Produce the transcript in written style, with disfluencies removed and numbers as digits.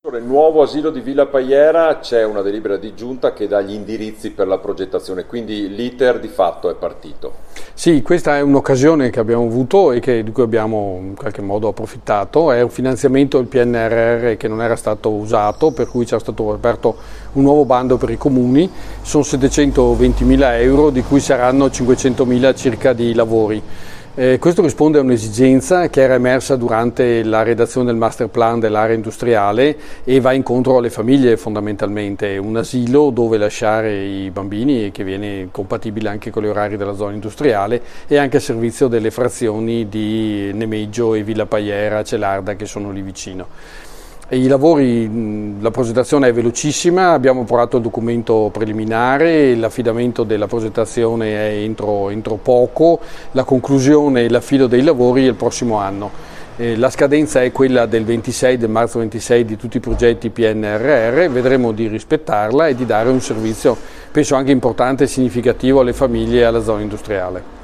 Nel nuovo asilo di Villa Paiera c'è una delibera di giunta che dà gli indirizzi per la progettazione, quindi l'iter di fatto è partito. Sì, questa è un'occasione che abbiamo avuto e di cui abbiamo in qualche modo approfittato. È un finanziamento del PNRR che non era stato usato, per cui c'è stato aperto un nuovo bando per i comuni. Sono 720.000 euro, di cui saranno 500.000 circa di lavori. Questo risponde a un'esigenza che era emersa durante la redazione del master plan dell'area industriale e va incontro alle famiglie fondamentalmente, un asilo dove lasciare i bambini che viene compatibile anche con gli orari della zona industriale e anche a servizio delle frazioni di Nemeggio e Villa Paiera, Celarda che sono lì vicino. I lavori, la progettazione è velocissima, abbiamo approvato il documento preliminare, l'affidamento della progettazione è entro poco, la conclusione e l'affilo dei lavori è il prossimo anno. La scadenza è quella del marzo 26 di tutti i progetti PNRR, vedremo di rispettarla e di dare un servizio penso anche importante e significativo alle famiglie e alla zona industriale.